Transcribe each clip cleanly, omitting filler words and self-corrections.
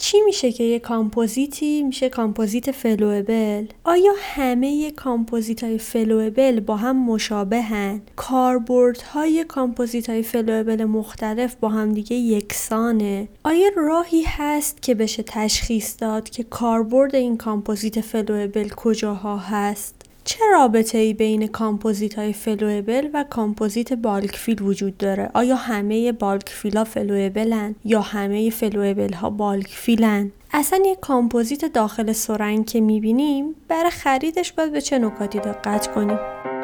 چی میشه که یه کامپوزیتی میشه کامپوزیت فلوئبل؟ آیا همه کامپوزیت‌های فلوئبل با هم مشابهن؟ کاربردهای کامپوزیت‌های فلوئبل مختلف با هم دیگه یکسانه؟ آیا راهی هست که بشه تشخیص داد که کاربرد این کامپوزیت فلوئبل کجاها هست؟ چه رابطه‌ای بین کامپوزیت‌های فلوئبل و کامپوزیت بالکفیل وجود داره؟ آیا همه بالکفیل‌ها فلوئبلن یا همه فلوئبل‌ها بالکفیلن؟ اصلا یک کامپوزیت داخل سرنگ که می‌بینیم برای خریدش باید به چه نکاتی دقت کنیم؟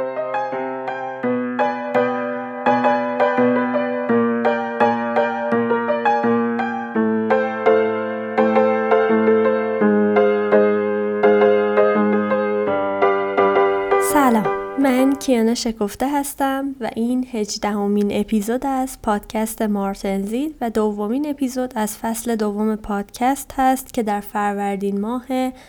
من کیانا شکفته هستم و این 18مین اپیزود از پادکست مارتنزید و دومین اپیزود از فصل دوم پادکست هست که در فروردین ماه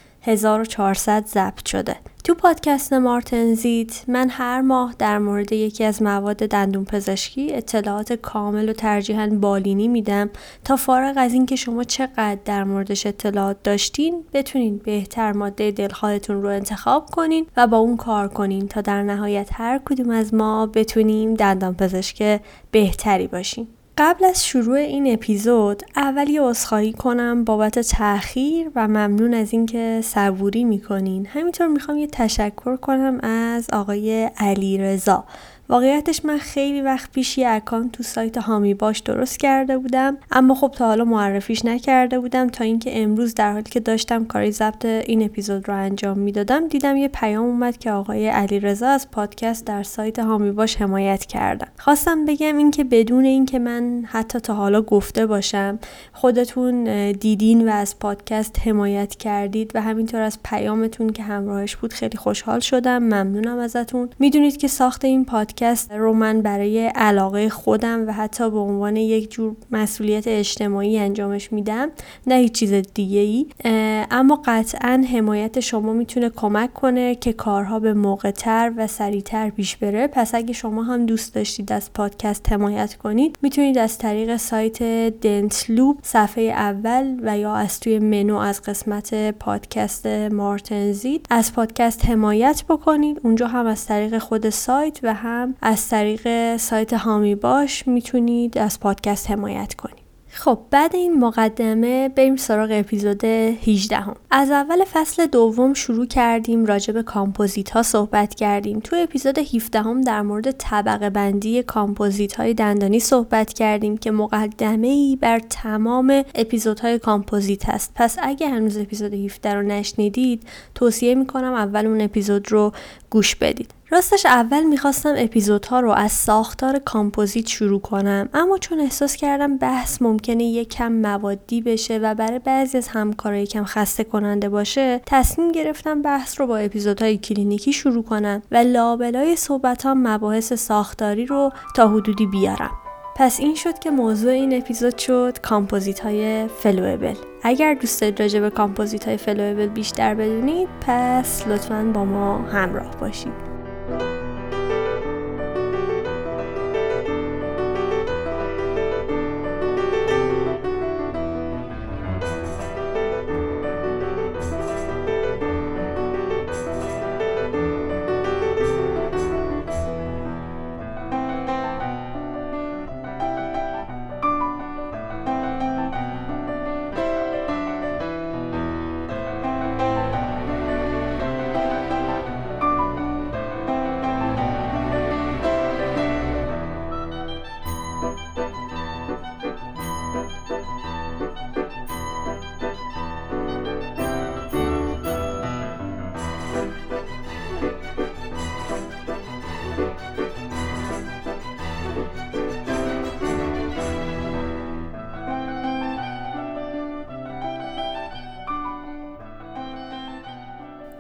1400 ضبط شده. تو پادکست مارتنزید من هر ماه در مورد یکی از مواد دندون پزشکی اطلاعات کامل و ترجیحاً بالینی میدم تا فارغ از این که شما چقدر در موردش اطلاعات داشتین بتونین بهتر ماده دلخواهتون رو انتخاب کنین و با اون کار کنین تا در نهایت هر کدوم از ما بتونیم دندان پزشک بهتری باشیم. قبل از شروع این اپیزود اول یه عذرخواهی کنم بابت تأخیر و ممنون از اینکه صبوری میکنین. همینطور میخوام یه تشکر کنم از آقای علیرضا. واقعیتش من خیلی وقت پیش یه اکانت تو سایت هامی باش درست کرده بودم اما خب تا حالا معرفیش نکرده بودم تا اینکه امروز در حالی که داشتم کاری ضبط این اپیزود رو انجام میدادم دیدم یه پیام اومد که آقای علیرضا از پادکست در سایت هامی باش حمایت کردن. خواستم بگم این که بدون این که من حتی تا حالا گفته باشم خودتون دیدین و از پادکست حمایت کردید و همینطور از پیامتون که همراهش بود خیلی خوشحال شدم. ممنونم ازتون. میدونید که ساخت این پادکست رو من برای علاقه خودم و حتی به عنوان یک جور مسئولیت اجتماعی انجامش میدم، نه هیچ چیز دیگه ای. اما قطعاً حمایت شما میتونه کمک کنه که کارها به موقع‌تر و سریعتر پیش بره. پس اگه شما هم دوست داشتید از پادکست حمایت کنید میتونید از طریق سایت دنتلوب صفحه اول و یا از توی منو از قسمت پادکست مارتنزید از پادکست حمایت بکنید. اونجا هم از طریق خود سایت و هم از طریق سایت هامی باش میتونید از پادکست حمایت کنید. خب بعد این مقدمه بریم سراغ اپیزود 18 هم. از اول فصل دوم شروع کردیم راجع به کامپوزیت ها صحبت کردیم. تو اپیزود 17 هم در مورد طبقه بندی کامپوزیت های دندانی صحبت کردیم که مقدمه ای بر تمام اپیزودهای کامپوزیت هست. پس اگه هنوز اپیزود 17 رو نشنیدید توصیه میکنم اول اون اپیزود رو گوش بدید. راستش اول میخواستم اپیزودها رو از ساختار کامپوزیت شروع کنم اما چون احساس کردم بحث ممکنه یکم موادی بشه و برای بعضی از همکارا یکم خسته کننده باشه تصمیم گرفتم بحث رو با اپیزودهای کلینیکی شروع کنم و لابلای صحبتام مباحث ساختاری رو تا حدودی بیارم. پس این شد که موضوع این اپیزود شد کامپوزیت های فلوئبل. اگر دوست دارید راجع به کامپوزیت های فلوئبل بیشتر بدونید پس لطفاً با ما همراه باشید.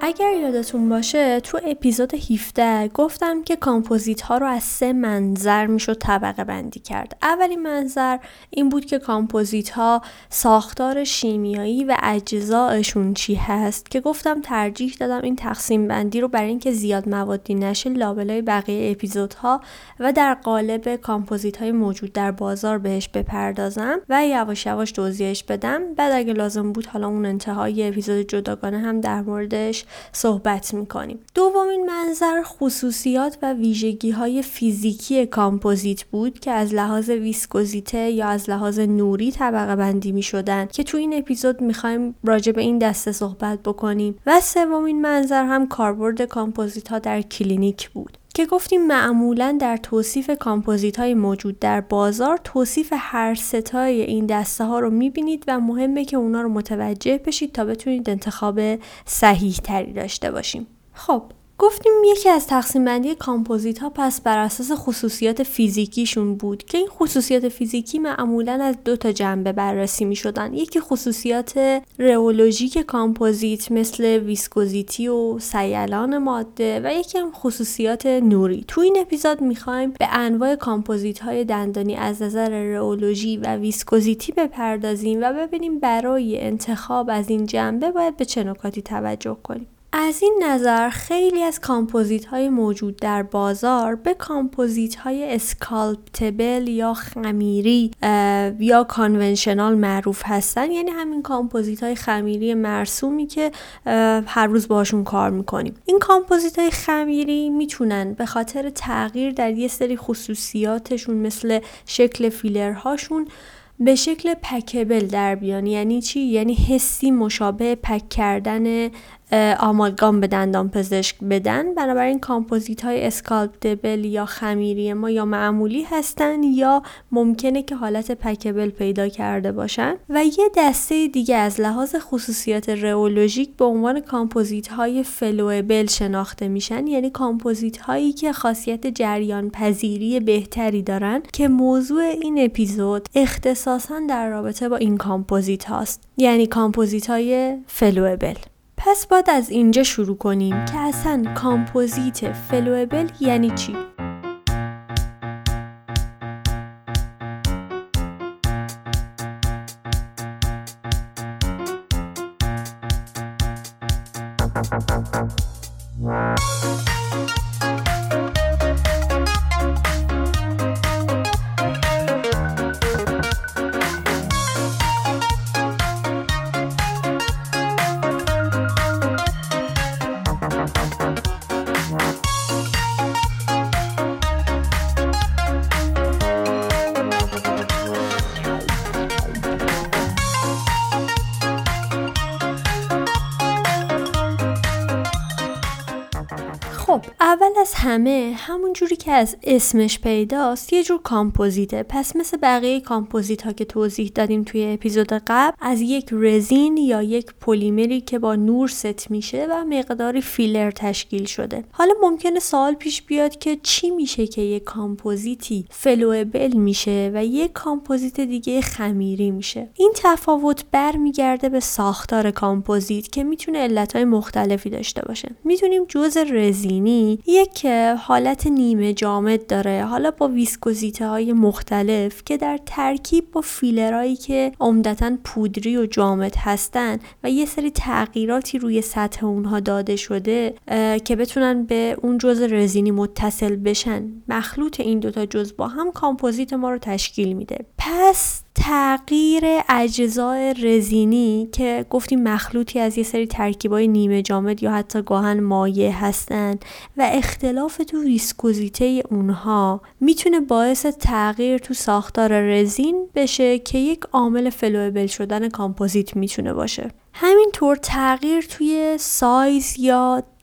اگر یادتون باشه تو اپیزود 17 گفتم که کامپوزیت ها رو از 3 منظر میشد طبقه بندی کرد. اولین منظر این بود که کامپوزیت ها ساختار شیمیایی و اجزایشون چی هست، که گفتم ترجیح دادم این تقسیم بندی رو برای اینکه زیاد موادی نشه لابلای بقیه اپیزودها و در قالب کامپوزیت های موجود در بازار بهش بپردازم و یواش یواش توضیحش بدم. بعد اگه لازم بود حالا اون انتهای اپیزود جداگانه هم در موردش صحبت میکنیم. دومین منظر خصوصیات و ویژگی های فیزیکی کامپوزیت بود که از لحاظ ویسکوزیته یا از لحاظ نوری طبقه بندی میشدن که تو این اپیزود میخوایم راجع به این دسته صحبت بکنیم. و سومین منظر هم کاربرد کامپوزیت ها در کلینیک بود که گفتیم معمولاً در توصیف کامپوزیت های موجود در بازار توصیف هر ستای این دسته ها رو میبینید و مهمه که اونا رو متوجه بشید تا بتونید انتخاب صحیح تری داشته باشیم. خب گفتیم یکی از تقسیم بندی کامپوزیت ها پس بر اساس خصوصیات فیزیکیشون بود که این خصوصیات فیزیکی معمولاً از 2 جنبه بررسی می شدن. یکی خصوصیات رئولوژیک کامپوزیت مثل ویسکوزیتی و سیلان ماده و یکی هم خصوصیات نوری. تو این اپیزود میخوایم به انواع کامپوزیت های دندانی از نظر رئولوژی و ویسکوزیتی بپردازیم و ببینیم برای انتخاب از این جنبه باید به چه نکاتی توجه کنیم. از این نظر خیلی از کامپوزیت های موجود در بازار به کامپوزیت های اسکالپتبل یا خمیری یا کانونشنال معروف هستن، یعنی همین کامپوزیت های خمیری مرسومی که هر روز باشون کار میکنیم. این کامپوزیت های خمیری میتونن به خاطر تغییر در یه سری خصوصیاتشون مثل شکل فیلرهاشون به شکل پکبل در بیان. یعنی چی؟ یعنی حسی مشابه پک کردن آمالگام به دندان پزشک بدن. بنابراین کامپوزیت های اسکالپتبل یا خمیری ما یا معمولی هستن یا ممکنه که حالت پکبل پیدا کرده باشن. و یه دسته دیگه از لحاظ خصوصیات رئولوژیک به عنوان کامپوزیت های فلوئبل شناخته میشن، یعنی کامپوزیت هایی که خاصیت جریان پذیری بهتری دارن که موضوع این اپیزود اختصاصا در رابطه با این کامپوزیت هاست، یعنی کامپوزیت های فلوئبل. پس باید از اینجا شروع کنیم که اصلا کامپوزیت فلوئبل یعنی چی؟ خب اول از همه همون جوری که از اسمش پیداست یه جور کامپوزیته. پس مثل بقیه کامپوزیت ها که توضیح دادیم توی اپیزود قبل، از یک رزین یا یک پلیمری که با نور ست میشه و مقداری فیلر تشکیل شده. حالا ممکنه سوال پیش بیاد که چی میشه که یک کامپوزیتی فلوئبل میشه و یک کامپوزیت دیگه خمیری میشه؟ این تفاوت برمیگرده به ساختار کامپوزیت که میتونه علتهای مختلفی داشته باشه. میتونیم جزء رزینی یک حالت نیمه جامد داره، حالا با ویسکوزیته های مختلف که در ترکیب با فیلرهایی که عمدتاً پودری و جامد هستن و یه سری تغییراتی روی سطح اونها داده شده که بتونن به اون جزء رزینی متصل بشن. مخلوط این دوتا جزء با هم کامپوزیت ما رو تشکیل میده. پس تغییر اجزای رزینی که گفتیم مخلوطی از یه سری ترکیبای نیمه جامد یا حتی گاهن مایع هستن و اختلاف تو ویسکوزیته اونها میتونه باعث تغییر تو ساختار رزین بشه که یک عامل فلوئبل شدن کامپوزیت میتونه باشه. همینطور تغییر توی سایز یا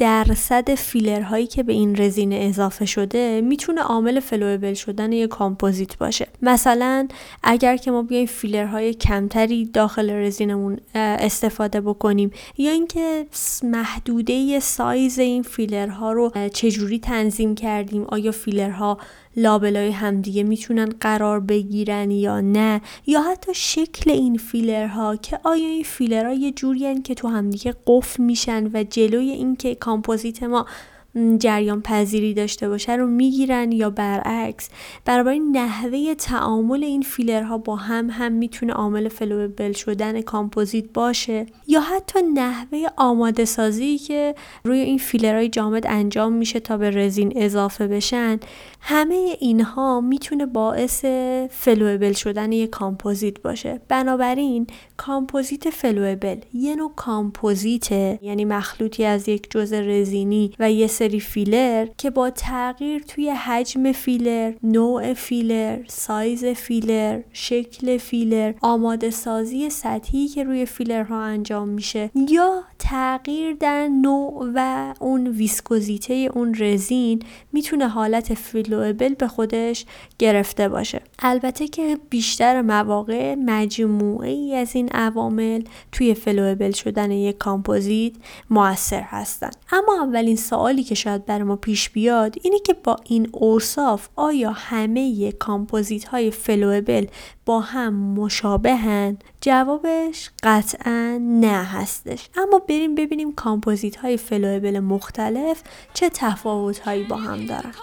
درصد فیلرهایی که به این رزین اضافه شده میتونه عامل فلوئبل شدن یک کامپوزیت باشه. مثلا اگر که ما بیایم فیلرهای کمتری داخل رزینمون استفاده بکنیم یا اینکه محدوده سایز این فیلرها رو چجوری تنظیم کردیم، آیا فیلرها لابلای همدیگه میتونن قرار بگیرن یا نه، یا حتی شکل این فیلرها که آیا این فیلرها یه جورین که تو همدیگه قفل میشن و جلوی این که کامپوزیت ما جریان پذیری داشته باشه رو میگیرن یا برعکس. بنابراین نحوه تعامل این فیلرها با هم میتونه عامل فلوئبل شدن کامپوزیت باشه، یا حتی نحوه آماده سازی که روی این فیلرهای جامد انجام میشه تا به رزین اضافه بشن. همه اینها میتونه باعث فلوئبل شدن یک کامپوزیت باشه. بنابراین کامپوزیت فلوئبل یه نوع کامپوزیته، یعنی مخلوطی از یک جزء رزینی و یه سری فیلر که با تغییر توی حجم فیلر، نوع فیلر، سایز فیلر، شکل فیلر، آماده سازی سطحی که روی فیلرها انجام میشه یا تغییر در نوع و اون ویسکوزیته اون رزین میتونه حالت فلوئبل به خودش گرفته باشه. البته که بیشتر مواقع مجموعه‌ای از این عوامل توی فلوئبل شدن یک کامپوزیت مؤثر هستن. اما اولین سوالی که شاید برای ما پیش بیاد اینه که با این اوصاف آیا همه کامپوزیت های فلوئبل با هم مشابهن؟ جوابش قطعا نه هستش. اما بریم ببینیم کامپوزیت های فلوئبل مختلف چه تفاوت هایی با هم دارن.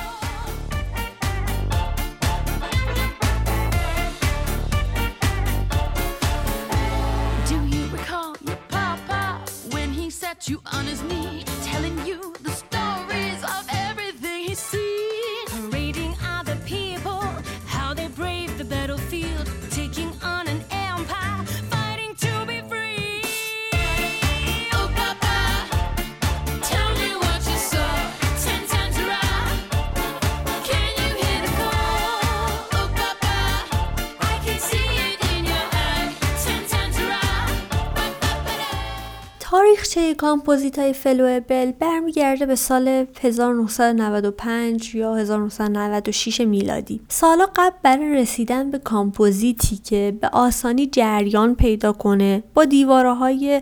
You on his knee, telling you the stories of everything he's seen, parading other people, how they brave the battlefield, taking on an empire, fighting to be free. Oh Papa, tell me what you saw, 10 times around. Can you hear the call? Oh Papa, I can see it in your eye, 10 times around. تاریخچه کامپوزیت های فلوئبل برمیگرده به سال 1995 یا 1996 میلادی. سالا قبل برای رسیدن به کامپوزیتی که به آسانی جریان پیدا کنه، با دیوارهای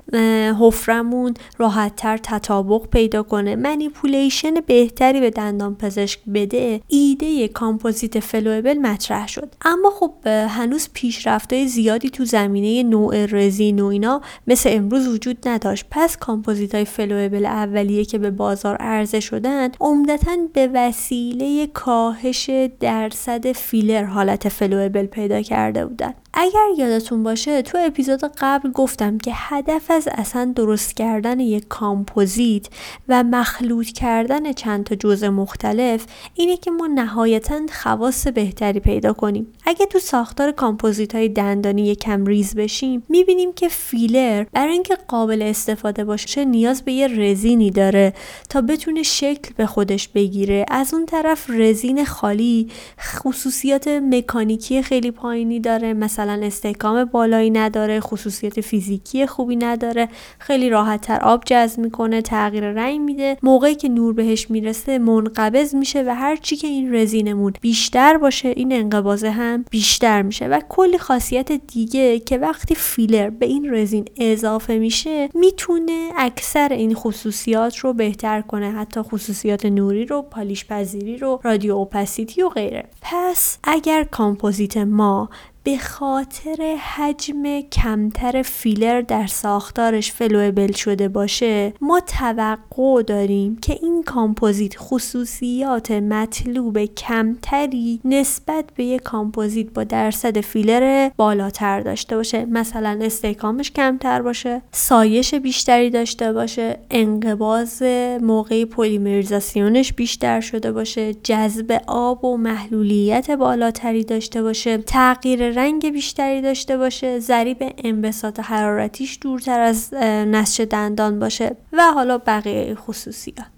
حفرمون راحت‌تر تطابق پیدا کنه، منیپولیشن بهتری به دندان پزشک بده، ایده کامپوزیت فلوئبل مطرح شد. اما خب هنوز پیشرفت‌های زیادی تو زمینه نوع رزین و اینا مثل امروز وجود نداشت. پس کامپوزیت‌های فلوئبل اولیه که به بازار عرضه شدن عمدتاً به وسیله کاهش درصد فیلر حالت فلوئبل پیدا کرده بودن. اگر یادتون باشه تو اپیزود قبل گفتم که هدف از اصلا درست کردن یک کامپوزیت و مخلوط کردن چند تا جزء مختلف اینه که ما نهایتاً خواص بهتری پیدا کنیم. اگه تو ساختار کامپوزیت های دندانی یکم ریز بشیم میبینیم که فیلر برای اینکه قابل استفاده باشه نیاز به یه رزینی داره تا بتونه شکل به خودش بگیره. از اون طرف رزین خالی خصوصیات مکانیکی خیلی پایینی داره، مثلا استحکام بالایی نداره، خصوصیت فیزیکی خوبی نداره، خیلی راحت‌تر آب جذب میکنه، تغییر رنگ میده، موقعی که نور بهش میرسه منقبض میشه و هر چی که این رزینمون بیشتر باشه این انقباض هم بیشتر میشه و کلی خاصیت دیگه که وقتی فیلر به این رزین اضافه میشه میتونه اکثر این خصوصیات رو بهتر کنه، حتی خصوصیات نوری رو، پالیش پذیری رو، رادیو اوپاسیتی و غیره. پس اگر کامپوزیت ما به خاطر حجم کمتر فیلر در ساختارش فلوئبل شده باشه، ما توقع داریم که این کامپوزیت خصوصیات مطلوب کمتری نسبت به یک کامپوزیت با درصد فیلر بالاتر داشته باشه. مثلا استحکامش کمتر باشه، سایش بیشتری داشته باشه، انقباض موقع پلیمریزاسیونش بیشتر شده باشه، جذب آب و محلولیت بالاتری داشته باشه، تغییر رنگ بیشتری داشته باشه، ضریب انبساط حرارتیش دورتر از نسج دندان باشه و حالا بقیه خصوصیاتش.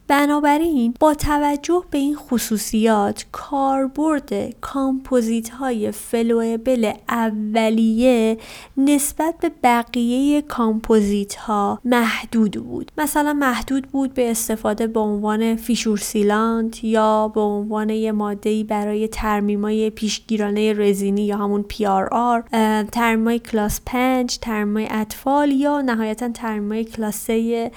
بنابراین با توجه به این خصوصیات کاربرد کامپوزیت های فلوئبل اولیه نسبت به بقیه کامپوزیت ها محدود بود. مثلا محدود بود به استفاده به عنوان فیشور سیلانت یا به عنوان یه ماده‌ای برای ترمیمای پیشگیرانه رزینی یا همون PRR، ترمیمای کلاس 5، ترمیمای اطفال یا نهایتا ترمیمای کلاس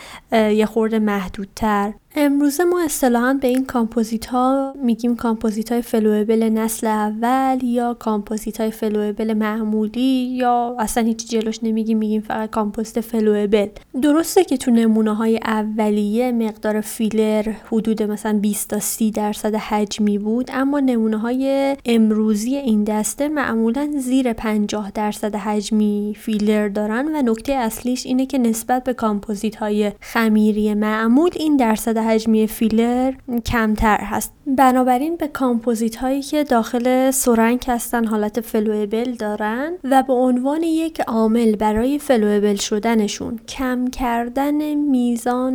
یه خورده محدودتر. امروزه ما اصطلاحاً به این کامپوزیت ها میگیم کامپوزیت های فلوئبل نسل اول یا کامپوزیت های فلوئبل معمولی یا اصلا هیچ جلوش نمیگیم، میگیم فقط کامپوزیت فلوئبل. درسته که تو نمونه های اولیه مقدار فیلر حدود مثلا 20 تا 30% حجمی بود، اما نمونه های امروزی این دسته معمولاً زیر 50% حجمی فیلر دارن و نکته اصلیش اینه که نسبت به کامپوزیت های خمیری معمول این درصد حجمی فیلر کمتر هست. بنابراین به کامپوزیت هایی که داخل سرنگ هستن حالت فلوئبل دارن و به عنوان یک عامل برای فلوئبل شدنشون کم کردن میزان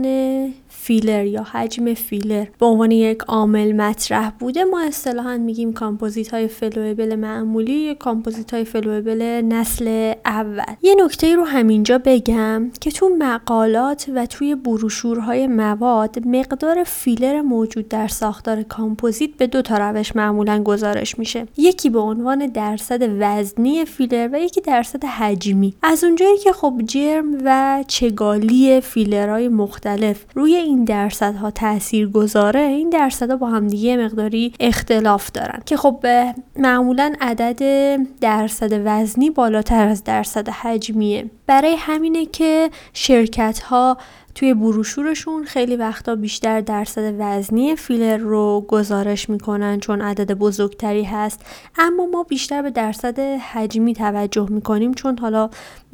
فیلر یا حجم فیلر به عنوان یک عامل مطرح بوده، ما اصطلاحاً میگیم کامپوزیت های فلوئبل معمولی یا کامپوزیت های فلوئبل نسل اول. یه نکته رو همینجا بگم که تو مقالات و توی بروشورهای مواد مقدار فیلر موجود در ساختار کامپوزیت به 2 تا روش معمولاً گزارش میشه. یکی به عنوان درصد وزنی فیلر و یکی درصد حجمی. از اونجایی که خب جرم و چگالی فیلرهای مختلف روی این درصدها تأثیر گذاره، این درصدها با هم دیگه مقداری اختلاف دارن که خب معمولاً عدد درصد وزنی بالاتر از درصد حجمیه. برای همینه که شرکت‌ها توی بروشورشون خیلی وقتا بیشتر درصد وزنی فیلر رو گزارش میکنن چون عدد بزرگتری هست، اما ما بیشتر به درصد حجمی توجه میکنیم چون حالا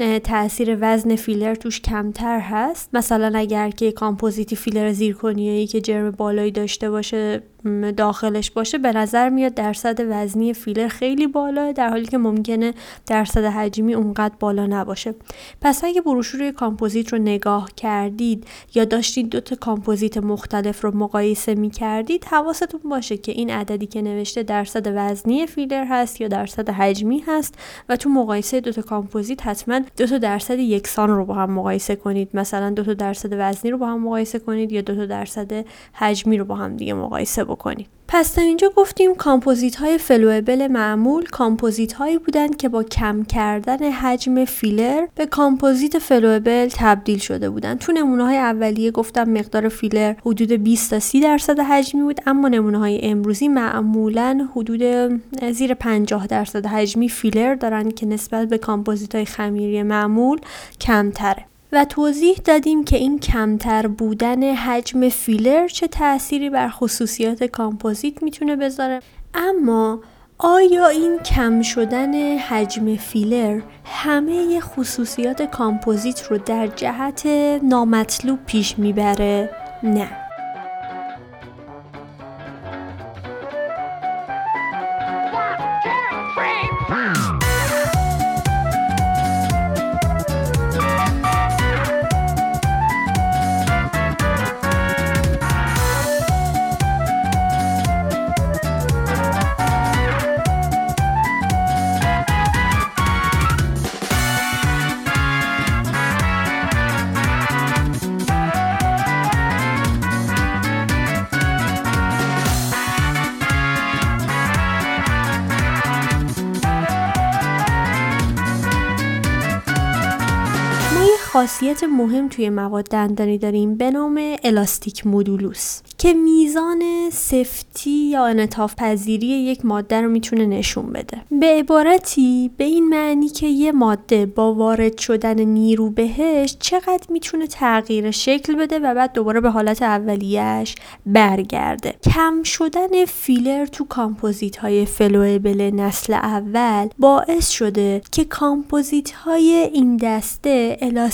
تأثیر وزن فیلر توش کمتر هست. مثلا اگر که کامپوزیتی فیلر زیرکنیایی که جرم بالایی داشته باشه داخلش باشه، به نظر میاد درصد وزنی فیلر خیلی بالاه، در حالی که ممکنه درصد حجمی اونقدر بالا نباشه. پس اگه بروشور کامپوزیت رو نگاه کردید یا داشتید 2 تا کامپوزیت مختلف رو مقایسه می‌کردید، حواستون باشه که این عددی که نوشته درصد وزنی فیلر هست یا درصد حجمی هست و تو مقایسه 2 تا کامپوزیت حتما 2 تا درصد یکسان رو با هم مقایسه کنید. مثلا 2 تا درصد وزنی رو با هم مقایسه کنید یا 2 تا درصد حجمی رو با هم دیگه مقایسه بکنید. پس تا اینجا گفتیم کامپوزیت های فلوئبل معمول کامپوزیت هایی بودند که با کم کردن حجم فیلر به کامپوزیت فلوئبل تبدیل شده بودند. تو نمونه های اولیه گفتم مقدار فیلر حدود 20 تا 30% حجمی بود، اما نمونه های امروزی معمولاً حدود زیر 50% حجمی فیلر دارن که نسبت به کامپوزیت های خمیری معمول کمتره. و توضیح دادیم که این کمتر بودن حجم فیلر چه تأثیری بر خصوصیات کامپوزیت میتونه بذاره. اما آیا این کم شدن حجم فیلر همه خصوصیات کامپوزیت رو در جهت نامطلوب پیش میبره؟ نه. خاصیت مهم توی مواد دندانی داریم به نام الاستیک مودولوس که میزان سفتی یا انعطاف پذیری یک ماده رو میتونه نشون بده. به عبارتی به این معنی که یه ماده با وارد شدن نیرو بهش چقدر میتونه تغییر شکل بده و بعد دوباره به حالت اولیه‌اش برگرده. کم شدن فیلر تو کامپوزیت های فلوئبل نسل اول باعث شده که کامپوزیت های این دسته الاستیک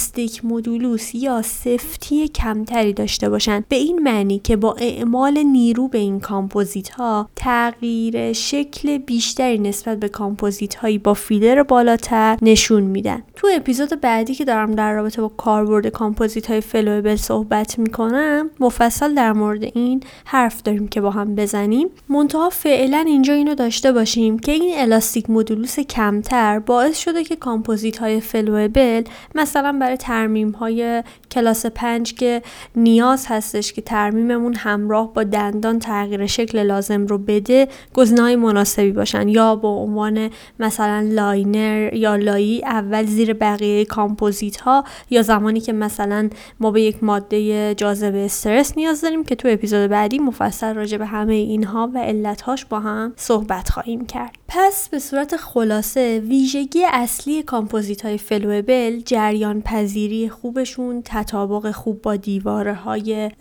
الاستیک مدولوس یا سفتی کمتری داشته باشن، به این معنی که با اعمال نیرو به این کامپوزیت ها تغییر شکل بیشتری نسبت به کامپوزیت هایی با فیلر بالاتر نشون میدن. تو اپیزود بعدی که دارم در رابطه با کاربرد کامپوزیت های فلوئبل صحبت میکنم مفصل در مورد این حرف داریم که با هم بزنیم. منتها فعلا اینجا اینو داشته باشیم که این الاستیک مدولوس کمتر باعث شده که کامپوزیت های فلوئبل مثلا برای ترمیم های کلاس 5 که نیاز هستش که ترمیممون همراه با دندان تغییر شکل لازم رو بده گزینه‌های مناسبی باشن، یا با عنوان مثلا لاینر یا لایی اول زیر بقیه کامپوزیت ها، یا زمانی که مثلا ما به یک ماده جاذب استرس نیاز داریم که تو اپیزود بعدی مفصل راجع به همه اینها و علتهاش با هم صحبت خواهیم کرد. پس به صورت خلاصه ویژگی اصلی کامپوزیت های فلوئبل جریان پذیری خوبشون، تطابق خوب با دیواره های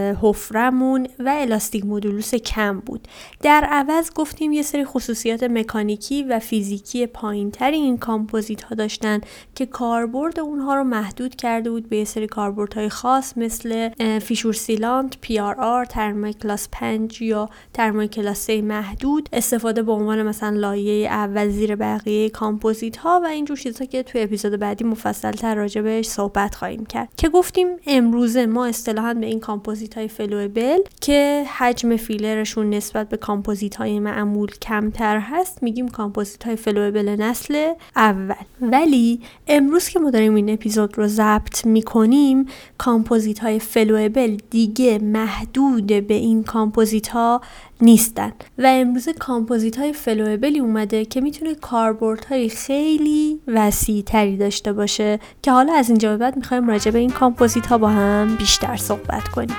حفرمون و الاستیک مدولوس کم بود. در عوض گفتیم یه سری خصوصیات مکانیکی و فیزیکی پایینتری این کامپوزیت ها داشتن که کاربرد اونها رو محدود کرده بود به یه سری کاربردهای خاص مثل فیشور سیلانت، PRR، ترمای کلاس 5 یا ترمای کلاس 3 محدود، استفاده به عنوان مثلا لایه اول زیر بقیه کامپوزیت ها و اینجور چیزا که تو اپیزود بعدی مفصل تر راجع بهش صحبت خواهیم کرد. که گفتیم امروزه ما اصطلاحاً به این کامپوزیت های فلوئبل که حجم فیلرشون نسبت به کامپوزیت های معمول کمتر هست میگیم کامپوزیت های فلوئبل نسل اول. ولی امروز که ما داریم این اپیزود رو ضبط میکنیم کامپوزیت های فلوئبل دیگه محدود به این کامپوزیت ها نیستن و امروز کامپوزیت های فلوئبلی اومده که میتونه کاربردهای خیلی وسیع تری داشته باشه که حالا از اینجا به بعد میخوایم راجع به این کامپوزیت ها با هم بیشتر صحبت کنیم.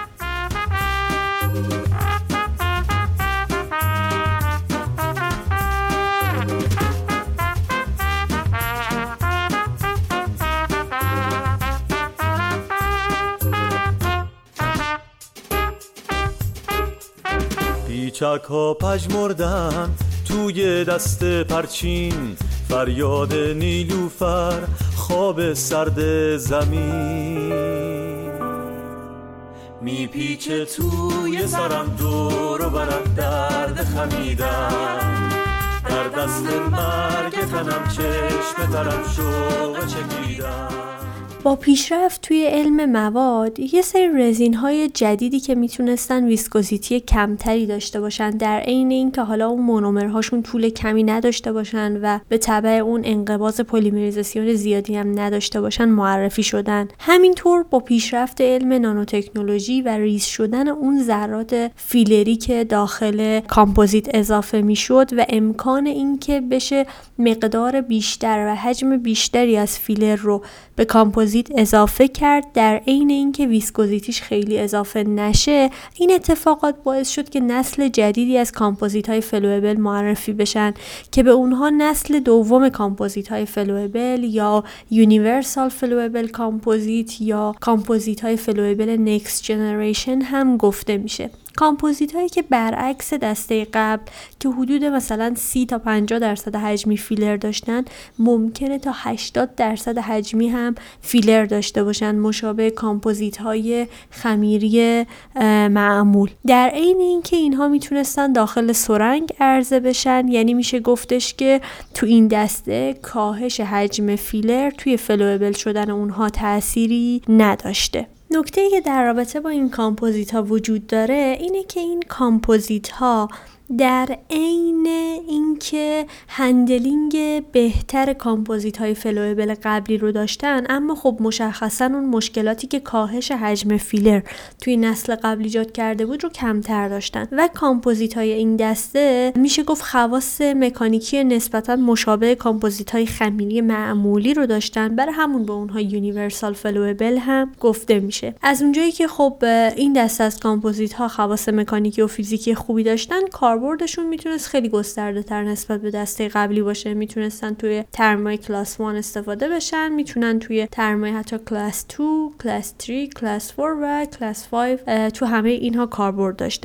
پیچک ها پژمردن توی دست پرچین، فریاد نیلوفر خواب سرد زمین میپیچه توی سرم دور و برم درد خمیدن، در دست مرگ تنم چشم ترم شوق چکیدن. با پیشرفت توی علم مواد یه سری رزین‌های جدیدی که میتونستن ویسکوزیتی کمتری داشته باشن در عین اینکه حالا اون مونومرهاشون طول کمی نداشته باشن و به تبع اون انقباض پلیمریزاسیون زیادی هم نداشته باشن معرفی شدن. همینطور با پیشرفت علم نانوتکنولوژی و ریز شدن اون ذرات فیلری که داخل کامپوزیت اضافه میشد و امکان اینکه بشه مقدار بیشتر و حجم بیشتری از فیلر رو به کامپوزیت اضافه کرد در عین اینکه ویسکوزیتیش خیلی اضافه نشه، این اتفاقات باعث شد که نسل جدیدی از کامپوزیت های فلوئبل معرفی بشن که به اونها نسل دوم کامپوزیت های فلوئبل یا یونیورسال فلوئبل کامپوزیت یا کامپوزیت های فلوئبل نکست جنریشن هم گفته میشه. کامپوزیت هایی که برعکس دسته قبل که حدود مثلا 30 تا 50% حجمی فیلر داشتن ممکنه تا 80% حجمی هم فیلر داشته باشن، مشابه کامپوزیت های خمیری معمول. در عین اینکه اینها میتونستن داخل سرنگ عرضه بشن، یعنی میشه گفتش که تو این دسته کاهش حجم فیلر توی فلوئبل شدن اونها تأثیری نداشته. نکته‌ای که در رابطه با این کامپوزیت ها وجود داره اینه که این کامپوزیت ها در عین اینکه هندلینگ بهتر کامپوزیت های فلوئبل قبلی رو داشتن، اما خب مشخصا اون مشکلاتی که کاهش حجم فیلر توی نسل قبل ایجاد کرده بود رو کمتر داشتن و کامپوزیت های این دسته میشه گفت خواص مکانیکی نسبتا مشابه کامپوزیت های خمیری معمولی رو داشتن، برای همون به اونها یونیورسال فلوئبل هم گفته میشه. از اونجایی که خب این دسته از کامپوزیت ها خواص مکانیکی و فیزیکی خوبی داشتن، کاربردشون میتونست خیلی گسترده تر نسبت به دسته قبلی باشه. میتونستن توی ترمای کلاس 1 استفاده بشن، میتونن توی ترمای حتی کلاس 2، کلاس 3، کلاس 4 و کلاس 5 تو همه اینها کاربرد داشته باشن.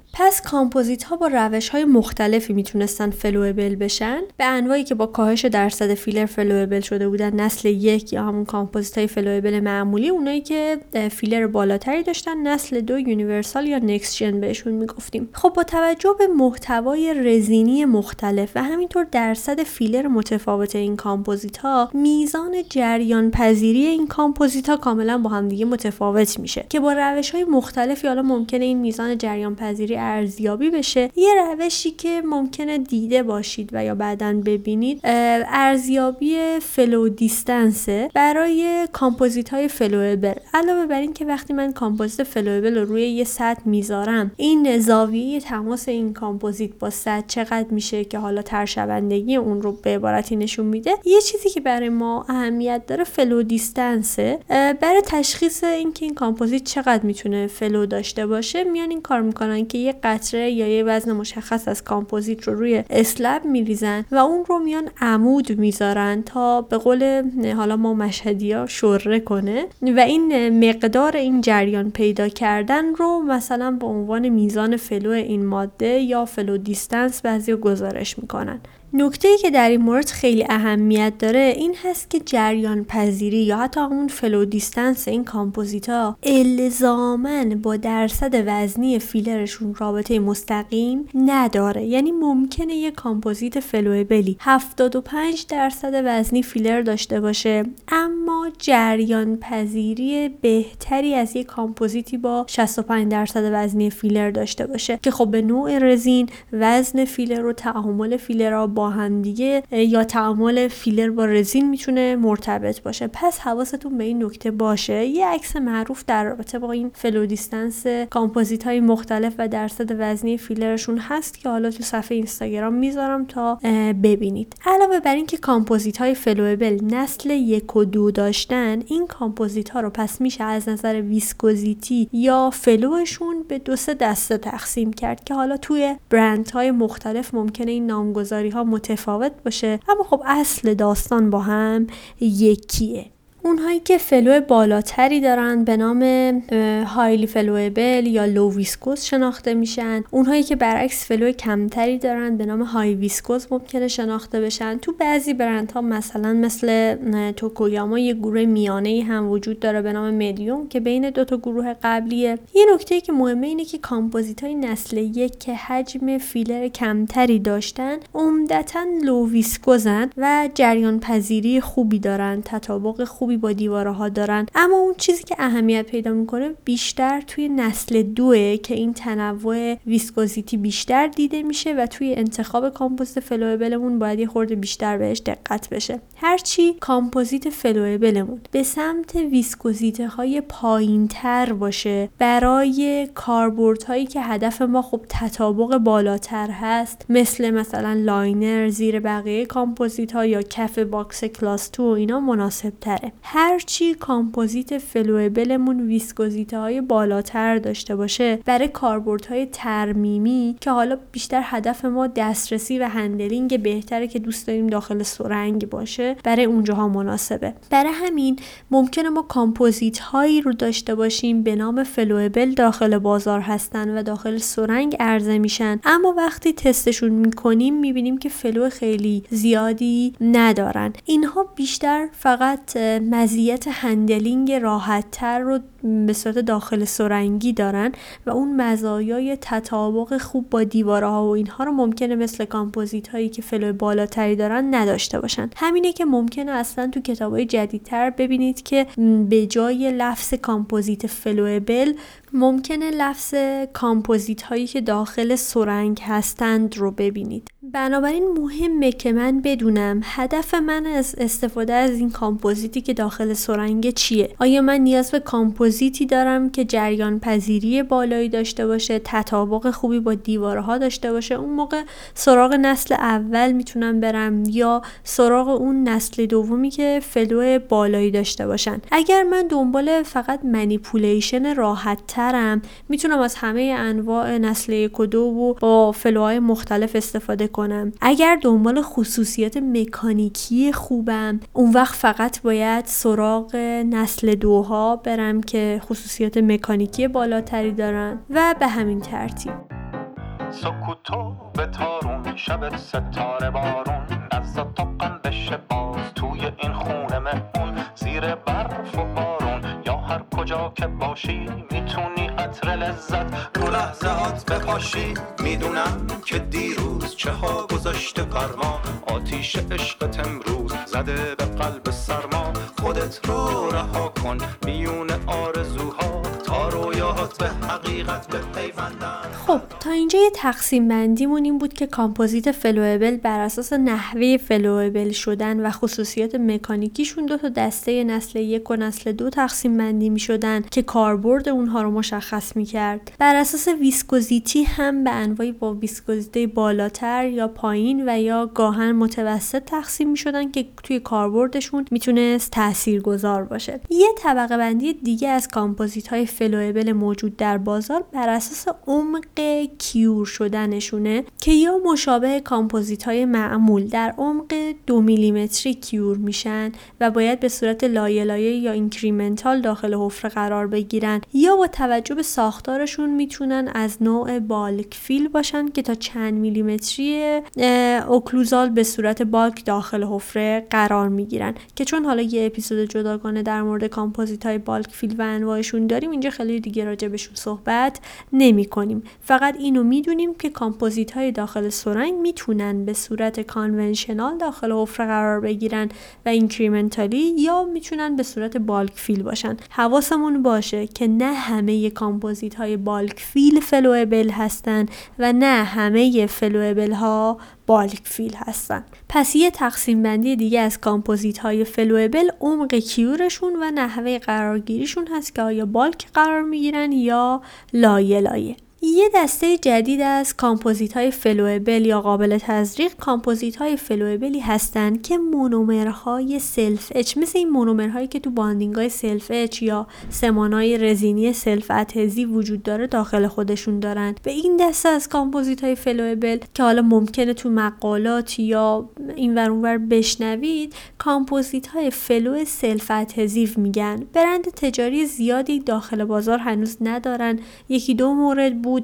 پس کامپوزیت ها با روش های مختلفی میتونستن فلوئبل بشن، به انواعی که با کاهش درصد فیلر فلوئبل شده بودن. نسل 1 یا همون کامپوزیت های فلوئبل معمولی، اونایی که فیلر بالاتری داشتن. نسل 2 یونیورسال یا نکست جن بهشون میگفتیم. خب با توجه به محتوای رزینی مختلف و همینطور درصد فیلر متفاوت این کامپوزیت ها، میزان جریان پذیری این کامپوزیت ها کاملا با هم دیگه متفاوت میشه که با روش های مختلفی حالا ممکنه این میزان جریان پذیری ارزیابی بشه. یه روشی که ممکنه دیده باشید و یا بعداً ببینید ارزیابی فلو دیستنس برای کامپوزیت های فلوئبل. علاوه بر این که وقتی من کامپوزیت فلوئبل رو روی یه سطح میذارم، این زاویه تماس این کامپوزیت با سطح چقدر میشه که حالا ترشبندگی اون رو به عبارتی نشون میده. یه چیزی که برای ما اهمیت داره فلو دیستنسه. برای تشخیص اینکه این کامپوزیت چقدر میتونه فلو داشته باشه، میان این کار میکنن که یه قطره یا یه وزن مشخص از کامپوزیت رو روی اسلب میریزن و اون رو میان عمود میذارن تا به قول حالا ما مشهدی‌ها شره کنه و این مقدار این جریان پیدا کردن رو مثلا به عنوان میزان فلو این ماده یا فلو دیستنس بعضیا گزارش میکنن. نکته‌ای که در این مورد خیلی اهمیت داره این هست که جریان پذیری یا حتی همون فلو دیستنس این کامپوزیتا الزاماً با درصد وزنی فیلرشون رابطه مستقیم نداره. یعنی ممکنه یک کامپوزیت فلوئبلی 75% وزنی فیلر داشته باشه، اما جریان پذیری بهتری از یک کامپوزیتی با 65% وزنی فیلر داشته باشه که خب به نوع رزین، وزن فیلر و تعامل فیلرها با هم دیگه یا تعامل فیلر با رزین میتونه مرتبط باشه. پس حواستون به این نکته باشه. یه عکس معروف در رابطه با این فلو دیستنس کامپوزیت های مختلف و درصد وزنی فیلرشون هست که حالا تو صفحه اینستاگرام میذارم تا ببینید. علاوه بر این که کامپوزیت های فلوئبل نسل 1 و 2 داشتن، این کامپوزیت ها رو پس میشه از نظر ویسکوزیتی یا فلوشون به 2-3 دسته تقسیم کرد که حالا توی برندهای مختلف ممکنه این نامگذاری ها متفاوت باشه، اما خب اصل داستان با هم یکیه. اونهایی که فلو بالاتری دارن به نام هایلی فلوئبل یا لو ویسکوز شناخته میشن. اونهایی که برعکس فلو کمتری دارن به نام های ویسکوز ممکنه شناخته بشن. تو بعضی برندها مثلا مثل توکویاما یه گروه میانه‌ای هم وجود داره به نام مدیوم که بین 2 تا گروه قبلیه. یه نکته‌ای که مهمه اینه که کامپوزیت‌های نسل 1 که حجم فیلر کمتری داشتن عمدتاً لو ویسکوزن و جریان پذیری خوبی دارن، تطابق خوبی با دیواره ها دارن. اما اون چیزی که اهمیت پیدا میکنه بیشتر توی نسل 2 که این تنوع ویسکوزیتی بیشتر دیده میشه و توی انتخاب کامپوزیت فلوئبلمون باید یه خورده بیشتر بهش دقت بشه. هرچی کامپوزیت فلوئبلمون به سمت ویسکوزیته های پایین تر باشه، برای کاربورد هایی که هدف ما خب تطابق بالاتر هست، مثلا لاینر زیر بقیه کامپوزیت ها یا کف باکس کلاس 2 اینا مناسب تره. هرچی کامپوزیت فلوئبلمون ویسکوزیته های بالاتر داشته باشه، برای کاربردهای ترمیمی که حالا بیشتر هدف ما دسترسی و هندلینگ بهتره که دوست داریم داخل سرنگ باشه، برای اونجاها مناسبه. برای همین ممکنه ما کامپوزیت هایی رو داشته باشیم به نام فلوئبل داخل بازار هستن و داخل سرنگ عرضه میشن، اما وقتی تستشون میکنیم میبینیم که فلو خیلی زیادی ندارن. اینها بیشتر فقط مزیت هندلینگ راحت‌تر رو به صورت داخل سرنگی دارن و اون مزایای تطابق خوب با دیوارها و اینها رو ممکنه مثل کامپوزیت هایی که فلو بالاتری دارن نداشته باشن. همینه که ممکنه اصلا تو کتابای جدیدتر ببینید که به جای لفظ کامپوزیت فلوئبل ممکنه لفظ کامپوزیت هایی که داخل سرنگ هستند رو ببینید. بنابراین مهمه که من بدونم هدف من از استفاده از این کامپوزیتی که داخل سرنگ چیه. آیا من نیاز به کامپوزیتی دارم که جریان پذیری بالایی داشته باشه، تطابق خوبی با دیوارها داشته باشه؟ اون موقع سراغ نسل اول میتونم برم یا سراغ اون نسل دومی که فلو بالایی داشته باشن. اگر من دنبال فقط منیپولیشن راحت ترم، میتونم از همه انواع نسل 1 و 2 و با فلوهای مختلف استفاده کنم. اگر دنبال خصوصیات مکانیکی خوبم، اون وقت فقط باید سراغ نسل 2 ها برم که خصوصیات مکانیکی بالاتری دارن و به همین ترتیب. سکوتو به تارون شب ستاره بارون نزد تا قم بشه باز توی این خونه مهمون زیر برف و بارون یا هر کجا که باشی میتونی عطر لذت رو لحظات بپاشی. میدونم که دیروز چه ها گذاشته فرما آتیش عشقت امروز زده به قلب سرما. خودت رو رها کن میون آرزوها تا رویاهات به حقیقت بپیوندن. خب تا اینجا یه تقسیم بندیمون این بود که کامپوزیت فلوئبل بر اساس نحوه فلوئبل شدن و خصوصیات مکانیکیشون دو تا دسته نسل 1 و نسل 2 تقسیم بندی می شدن که کاربرد اونها رو مشخص می کرد. بر اساس ویسکوزیتی هم به انواعی با ویسکوزیته بالاتر یا پایین و یا گاهن متوسط تقسیم می شدن که توی کاربردشون میتونست تاثیرگذار باشه. یه طبقه بندی دیگه از کامپوزیت های فلوئبل موجود در بازار بر اساس عمق کیور شدنشونه که یا مشابه کامپوزیت های معمول در عمق 2 میلیمتری کیور میشن و باید به صورت لایه لایه یا اینکریمنتال داخل حفره قرار بگیرن، یا با توجه به ساختارشون میتونن از نوع بالک فیل باشن که تا چند میلیمتری اوکلوزال به صورت بالک داخل حفره قرار میگیرن که چون حالا یه اپیزود جداگانه در مورد کامپوزیت های بالک فیل و انواعشون داریم اینجا خیلی دیگه راجع بهشون صحبت نمی کنیم. فقط اینو میدونیم که کامپوزیت های داخل سرنگ میتونن به صورت کانونشنال داخل حفره قرار بگیرن و اینکریمنتالی یا میتونن به صورت بالک فیل باشن. حواسمون باشه که نه همه کامپوزیت های بالک فیل فلوئبل هستن و نه همه فلوئبل ها بالک فیل هستن. پس یه تقسیم بندی دیگه از کامپوزیت های فلوئبل عمق کیورشون و نحوه قرارگیریشون هست که آیا بالک قرار میگیرن یا لایه لایه. یه دسته جدید از کامپوزیت های فلوئبل یا قابل تزریق کامپوزیت های فلوئبلی هستن که مونومرهای سلف اچ مثل این مونومرهایی که تو باندینگ های سلف اچ یا سمانهای رزینی سلف ادهزی وجود داره داخل خودشون دارن. به این دسته از کامپوزیت های فلوئبل که حالا ممکنه تو مقالات یا اینور اونور بشنوید کامپوزیت های فلو سلف ادهزیو میگن. برند تجاری زیادی داخل بازار هنوز ندارن. یکی دو مورد بود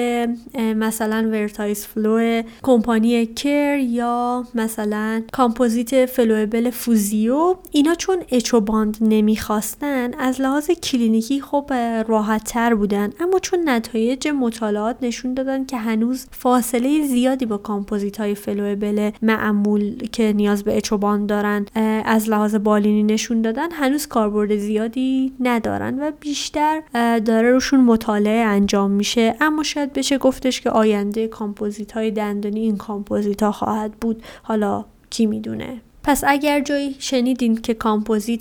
مثلا ورتایس فلو کمپانی کر یا مثلا کامپوزیت فلوئبل فوزیو. اینا چون اچو باند نمیخواستن از لحاظ کلینیکی خب راحت تر بودن، اما چون نتایج مطالعات نشون دادن که هنوز فاصله زیادی با کامپوزیت های فلوئبل معمول که نیاز به اچو باند دارن از لحاظ بالینی نشون دادن هنوز کاربرد زیادی ندارن و بیشتر داره روشون مطالعه انجام میشه. اما شاید بشه گفتش که آینده کامپوزیت های دندانی این کامپوزیت ها خواهد بود، حالا کی میدونه. پس اگر جایی شنیدین که کامپوزیت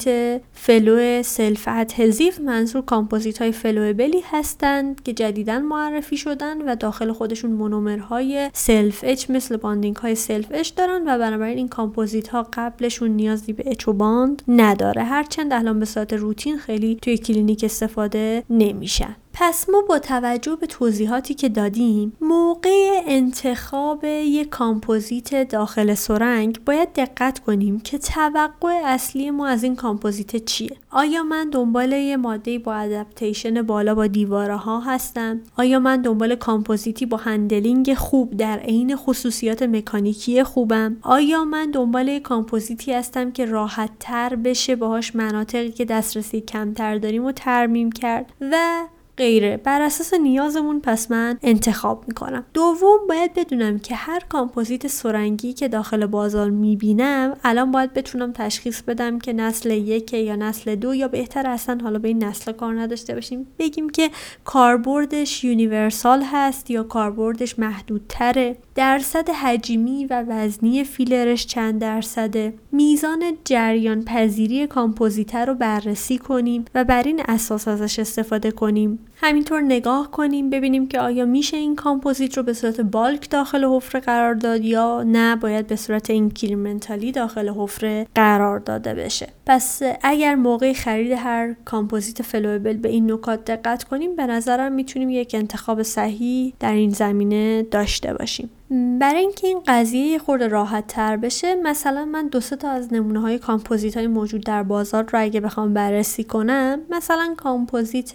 فلو سلف ادهزیو منظور کامپوزیت های فلوئبلی هستند که جدیداً معرفی شدن و داخل خودشون مونومرهای سلف اچ مثل باندینگ های سلف اچ دارن و بنابراین این کامپوزیت ها قبلشون نیازی به اچ و باند نداره، هرچند الان به صورت روتین خیلی توی کلینیک استفاده نمیشن. پس ما با توجه به توضیحاتی که دادیم موقع انتخاب یک کامپوزیت داخل سرنگ باید دقت کنیم که توقع اصلی ما از این کامپوزیت چیه. آیا من دنبال یه ماده با ادپتیشن بالا با دیواره ها هستم؟ آیا من دنبال کامپوزیتی با هندلینگ خوب در عین خصوصیات مکانیکی خوبم؟ آیا من دنبال کامپوزیتی هستم که راحت تر بشه باهاش مناطقی که دسترسی کمتر داریم رو ترمیم کرد و غیره؟ بر اساس نیازمون پس من انتخاب میکنم. دوم باید بدونم که هر کامپوزیت سرنگی که داخل بازار میبینم الان باید بتونم تشخیص بدم که نسل 1 یا نسل 2 یا بهتر اصلا حالا به این نسل کار نداشته باشیم بگیم که کاربردش یونیورسال هست یا کاربردش محدودتره، درصد حجمی و وزنی فیلرش چند درصده، میزان جریان پذیری کامپوزیت رو بررسی کنیم و بر این اساس ازش استفاده کنیم. همینطور نگاه کنیم ببینیم که آیا میشه این کامپوزیت رو به صورت بالک داخل حفره قرار داد یا نه باید به صورت اینکریمنتالی داخل حفره قرار داده بشه. پس اگر موقع خرید هر کامپوزیت فلوئبل به این نکات دقت کنیم به نظرم میتونیم یک انتخاب صحیح در این زمینه داشته باشیم. برای اینکه این قضیه خورده راحت تر بشه، مثلا من 2-3 تا از نمونه های کامپوزیت های موجود در بازار رو اگه بخوام بررسی کنم، مثلا کامپوزیت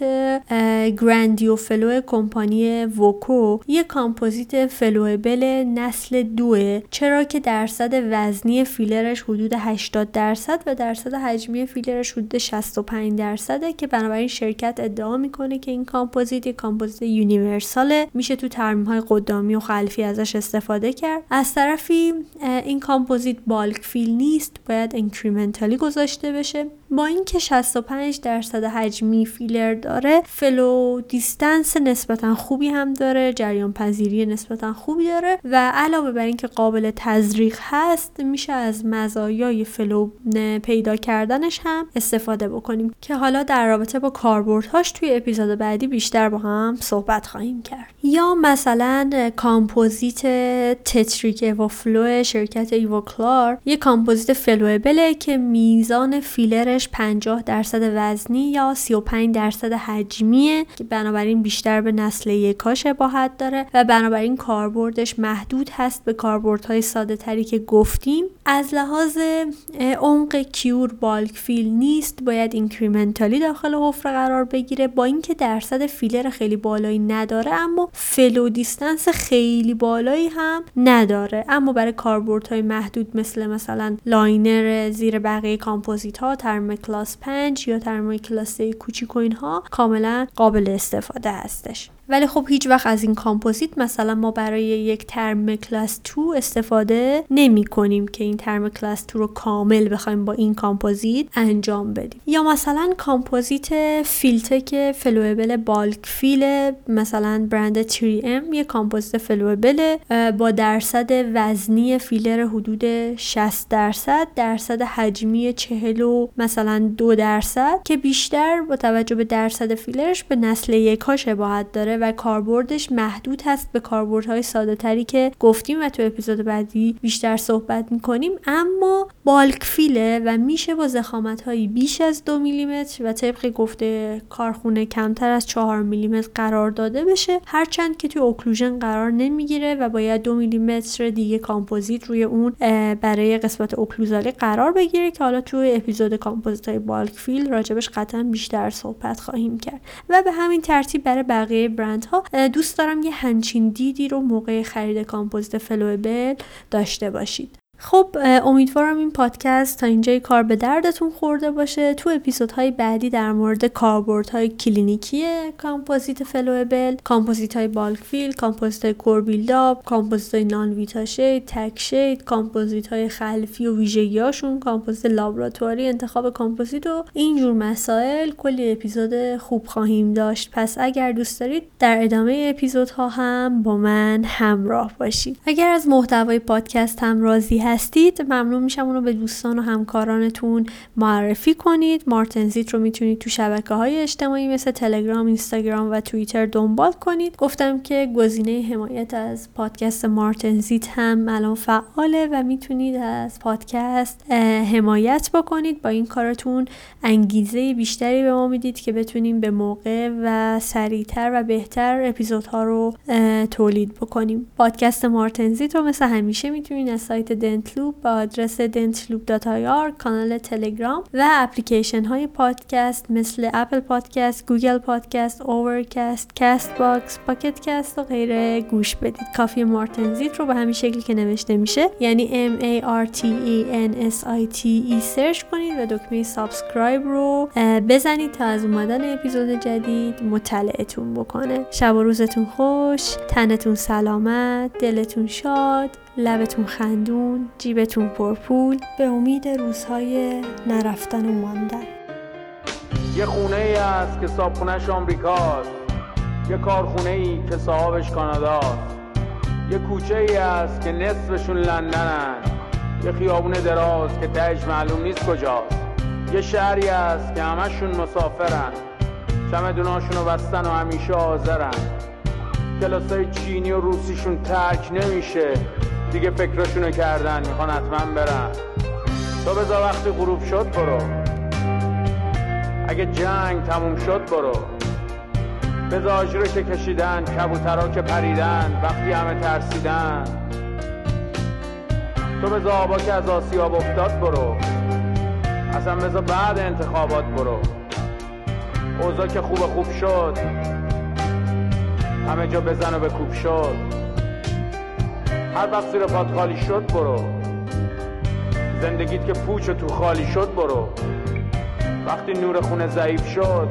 گراندیو فلو کمپانی ووکو یه کامپوزیت فلوئبل نسل 2، چرا که درصد وزنی فیلرش حدود 80% و درصد حجمی فیلرش حدود 65%، که بنابراین شرکت ادعا میکنه که این کامپوزیت یک کامپوزیت یونیورساله، میشه تو ترمیم‌های قدامی و خلفی ازش استفاده کرد. از طرفی این کامپوزیت بالک فیل نیست، باید اینکریمنتالی گذاشته بشه. با اینکه 65% حجمی فیلر داره، فلو دیستنس نسبتا خوبی هم داره، جریان پذیری نسبتا خوبی داره و علاوه بر اینکه قابل تزریق هست، میشه از مزایای فلو پیدا کردنش هم استفاده بکنیم که حالا در رابطه با کاربردهاش توی اپیزود بعدی بیشتر با هم صحبت خواهیم کرد. یا مثلا کامپوزیت تتریک ایوافلو شرکت ایوکلار، یه کامپوزیت فلوئبله که میزان فیلرش 50% وزنی یا 35% حجمیه، که بنابراین بیشتر به نسل یکا شباهت داره و بنابراین کاربردش محدود هست به کاربردهای ساده تری که گفتیم. از لحاظ عمق کیور بالک فیل نیست، باید اینکریمنتالی داخل حفره قرار بگیره. با اینکه درصد فیلر خیلی بالایی نداره، اما فلو دیستنس خیلی بالایی هم نداره، اما برای کاربردهای محدود مثلا لاینر زیر بقیه کامپوزیت ها، ترم کلاس 5 یا ترم کلاس کوچیک و اینها کاملا قابل استفاده هستش. ولی خب هیچ وقت از این کامپوزیت مثلا ما برای یک ترم کلاس 2 استفاده نمی کنیم که این ترم کلاس 2 رو کامل بخوایم با این کامپوزیت انجام بدیم. یا مثلا کامپوزیت فیلتک فلوئبل بالک فیل، مثلا برند 3M، یک کامپوزیت فلوئبل با درصد وزنی فیلر حدود 60%، درصد حجمی 42%، که بیشتر با توجه به درصد فیلرش به نسل یکا شباهت داره و کاربردش محدود هست به کاربردهای ساده تری که گفتیم و تو اپیزود بعدی بیشتر صحبت میکنیم، اما بالک فیله و میشه با ضخامت‌های بیش از 2 میلیمتر و طبق گفته کارخونه کمتر از 4 میلیمتر قرار داده بشه، هرچند که توی اوکلوژن قرار نمیگیره و باید 2 میلیمتر دیگه کامپوزیت روی اون برای قسمت اوکلوزالی قرار بگیره که حالا توی اپیزود کامپوزیت‌های بالک فیل راجبش قطعا بیشتر صحبت خواهیم کرد. و به همین ترتیب برای بقیه برندها دوست دارم یه همچین دیدی رو موقع خرید کامپوزیت فلوئبل داشته باشید. خب امیدوارم این پادکست تا اینجای کار به دردتون خورده باشه. تو اپیزودهای بعدی در مورد کاربردهای کلینیکی کامپوزیت فلوئبل، کامپوزیت‌های بالک فیل، کامپوزیت‌های کور بیلداپ، کامپوزیت‌های نان ویتا شید، تک شید، کامپوزیت‌های خلفی و ویژگی‌هاشون، کامپوزیت لابراتواری، انتخاب کامپوزیت و اینجور مسائل کلی اپیزود خوب خواهیم داشت. پس اگر دوست دارید در ادامه اپیزودها هم با من همراه باشید. اگر از محتوای پادکست هم راضی هستید، ممنون میشم اونو به دوستان و همکارانتون معرفی کنید. مارتنزیت رو میتونید تو شبکه‌های اجتماعی مثل تلگرام، اینستاگرام و توییتر دنبال کنید. گفتم که گزینه حمایت از پادکست مارتنزیت هم الان فعاله و میتونید از پادکست حمایت بکنید. با این کارتون انگیزه بیشتری به ما میدید که بتونیم به موقع و سریعتر و بهتر اپیزودها رو تولید بکنیم. پادکست مارتنزیت رو مثل همیشه میتونید از سایت دنتلوب با آدرس dentloop.ir، کانال تلگرام و اپلیکیشن های پادکست مثل اپل پادکست، گوگل پادکست، اوورکست، کاست باکس، پاکت کست و غیره گوش بدید. کافی مارتنزیت رو به همین شکلی که نوشته میشه، یعنی MARTENSITE سرچ کنید و دکمه سابسکرایب رو بزنید تا از اومدن اپیزود جدید مطلعتون بکنه. شب و روزتون خوش، تنتون سلامت، دلتون شاد، لبتون خندون، جیبتون پرپول، به امید روزهای نرفتن و ماندن. یه خونه ای هست که صاحبخونه‌اش آمریکاست، یه کارخونه ای که صاحبش کاناداست، یه کوچه ای هست که نصفشون لندنن، یه خیابون دراز که تهش معلوم نیست کجاست، یه شهری هست که همشون مسافرن، چمدوناشونو بستن و همیشه حاضرن، کلاسای چینی و روسیشون ترک نمیشه، دیگه فکرشونو کردن میخوان حتما برن. تو بذار وقتی غروب شد برو، اگه جنگ تموم شد برو، بذار آجرو که کشیدن، کبوترها که پریدن، وقتی همه ترسیدن، تو بذار آبا که از آسیاب افتاد برو، اصلا بذار بعد انتخابات برو. اوضاع که خوب شد، همه جا بزن و بکوب شد. هر وقت زیر پات خالی شد برو، زندگیت که پوچ و تو خالی شد برو. وقتی نور خونه ضعیف شد،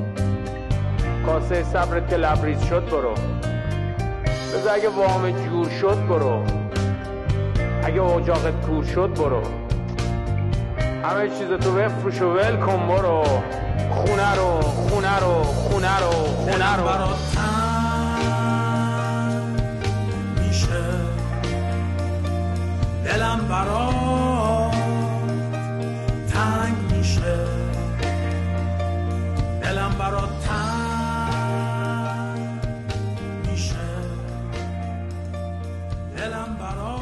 کاسه صبرت که لبریز شد برو. بذار اگه وام جور شد برو، اگه اجاقت کور شد برو. همه چیز تو بفروش و ول کن برو. خونه رو برات تنگ میشه، دلم برات تنگ میشه، دلم برات تنگ میشه، دلم برات